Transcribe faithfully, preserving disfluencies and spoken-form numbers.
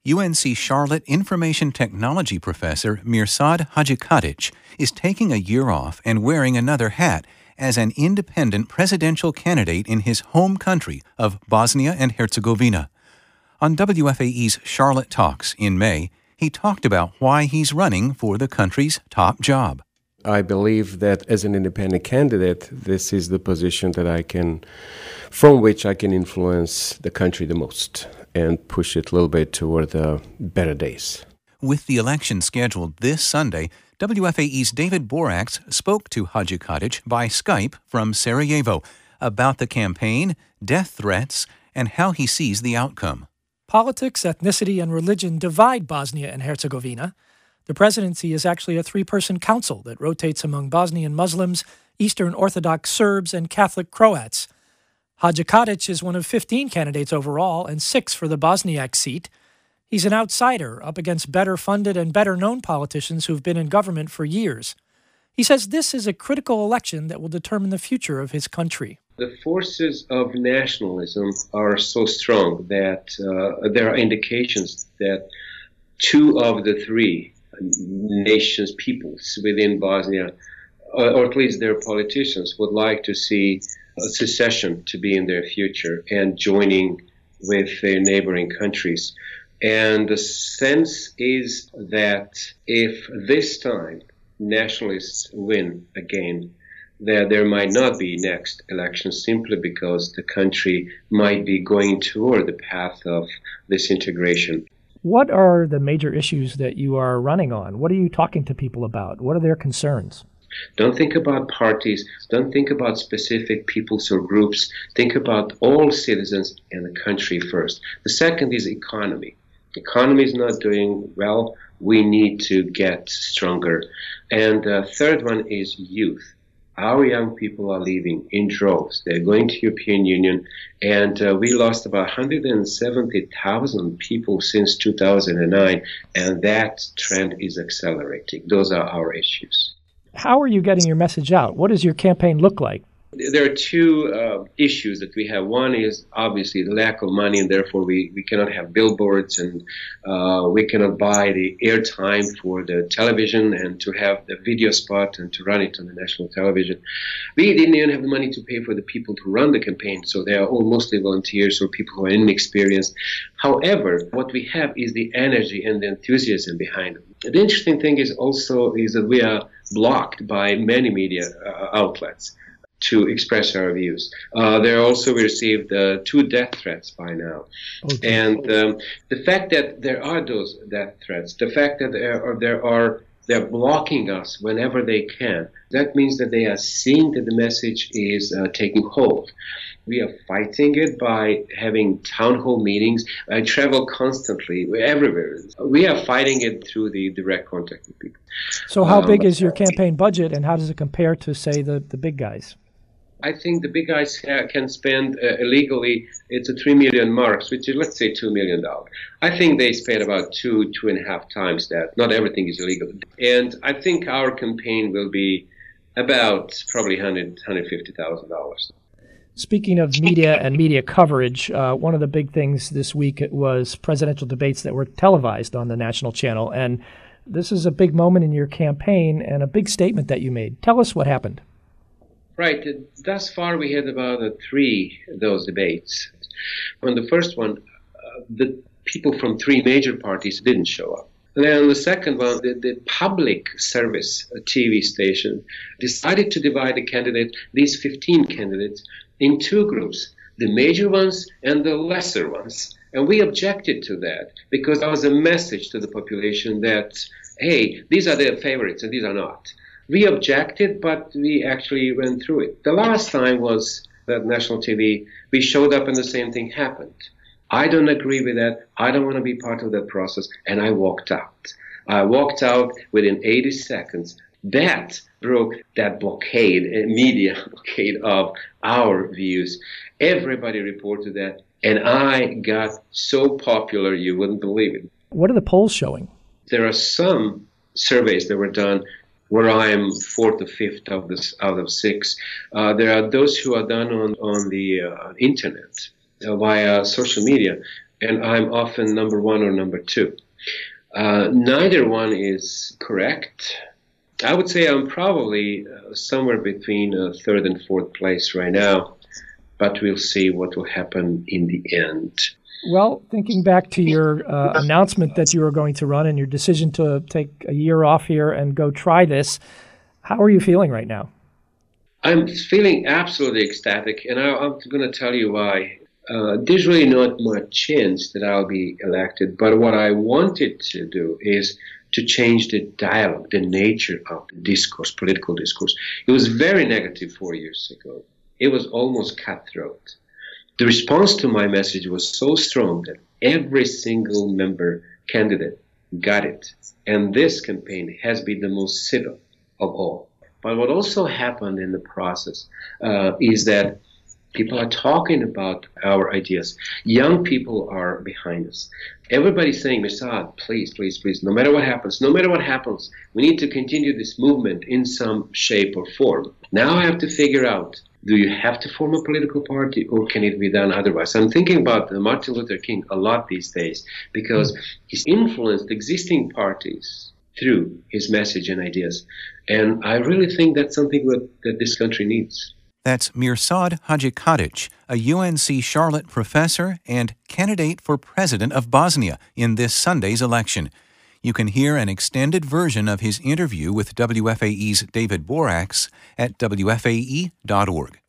U N C Charlotte information technology professor Mirsad Hadzikadic is taking a year off and wearing another hat as an independent presidential candidate in his home country of Bosnia and Herzegovina. On W F A E's Charlotte Talks in May, he talked about why he's running for the country's top job. I believe that as an independent candidate, this is the position that I can, from which I can influence the country the most and push it a little bit toward the better days. With the election scheduled this Sunday, W F A E's David Borax spoke to Hadzikadic by Skype from Sarajevo about the campaign, death threats, and how he sees the outcome. Politics, ethnicity, and religion divide Bosnia and Herzegovina. The presidency is actually a three-person council that rotates among Bosnian Muslims, Eastern Orthodox Serbs, and Catholic Croats. Hadzikadic is one of fifteen candidates overall and six for the Bosniak seat. He's an outsider up against better-funded and better-known politicians who've been in government for years. He says this is a critical election that will determine the future of his country. The forces of nationalism are so strong that uh, there are indications that two of the three nations, peoples within Bosnia, or at least their politicians, would like to see a secession to be in their future and joining with their neighboring countries. And the sense is that if this time nationalists win again, that there might not be next election simply because the country might be going toward the path of disintegration. What are the major issues that you are running on? What are you talking to people about? What are their concerns? Don't think about parties. Don't think about specific peoples or groups. Think about all citizens in the country first. The second is economy. The economy is not doing well. We need to get stronger. And the third one is youth. Our young people are leaving in droves. They're going to European Union, and uh, we lost about one hundred seventy thousand people since two thousand nine, and that trend is accelerating. Those are our issues. How are you getting your message out? What does your campaign look like? There are two uh, issues that we have. One is obviously the lack of money, and therefore we, we cannot have billboards, and uh, we cannot buy the airtime for the television and to have the video spot and to run it on the national television. We didn't even have the money to pay for the people to run the campaign, so they are all mostly volunteers or people who are inexperienced. However, what we have is the energy and the enthusiasm behind it. The interesting thing is also is that we are blocked by many media uh, outlets to express our views. Uh, there also we received uh, two death threats by now. Okay. And um, the fact that there are those death threats, the fact that there are, there are they're blocking us whenever they can, that means that they are seeing that the message is uh, taking hold. We are fighting it by having town hall meetings. I travel constantly, we're everywhere. We are fighting it through the direct contact with people. So how um, big is your campaign budget, and how does it compare to, say, the, the big guys? I think the big guys can spend uh, illegally, it's a three million marks, which is, let's say, two million dollars. I think they spend about two, two and a half times that. Not everything is illegal. And I think our campaign will be about probably one hundred thousand dollars, one hundred fifty thousand dollars. Speaking of media and media coverage, uh, one of the big things this week was presidential debates that were televised on the national channel. And this is a big moment in your campaign and a big statement that you made. Tell us what happened. Right. Thus far, we had about uh, three of those debates. On the first one, uh, the people from three major parties didn't show up. And then on the second one, the, the public service uh, T V station decided to divide the candidate, these fifteen candidates, in two groups, the major ones and the lesser ones. And we objected to that because that was a message to the population that, hey, these are the favorites and these are not. We objected, but we actually went through it. The last time was that national T V, we showed up and the same thing happened. I don't agree with that. I don't want to be part of that process. And I walked out. I walked out within eighty seconds. That broke that blockade, a media blockade of our views. Everybody reported that. And I got so popular, you wouldn't believe it. What are the polls showing? There are some surveys that were done where I am fourth or fifth of this out of six. Uh, there are those who are done on, on the uh, internet, uh, via social media. and I'm often number one or number two. Uh, neither one is correct. I would say I'm probably uh, somewhere between uh, third and fourth place right now, but we'll see what will happen in the end. Well, thinking back to your uh, announcement that you were going to run and your decision to take a year off here and go try this, how are you feeling right now? I'm feeling absolutely ecstatic, and I, I'm going to tell you why. Uh, there's really not much chance that I'll be elected, but what I wanted to do is to change the dialogue, the nature of the discourse, political discourse. It was very negative four years ago. It was almost cutthroat. The response to my message was so strong that every single member candidate got it. And this campaign has been the most civil of all. But what also happened in the process uh, is that people are talking about our ideas. Young people are behind us. Everybody's saying, Mirsad, please, please, please, no matter what happens, no matter what happens, we need to continue this movement in some shape or form. Now I have to figure out, do you have to form a political party or can it be done otherwise? I'm thinking about Martin Luther King a lot these days because he's influenced existing parties through his message and ideas. And I really think that's something that, that this country needs. That's Mirsad Hadjikadic, a U N C Charlotte professor and candidate for president of Bosnia in this Sunday's election. You can hear an extended version of his interview with W F A E's David Borax at W F A E dot org.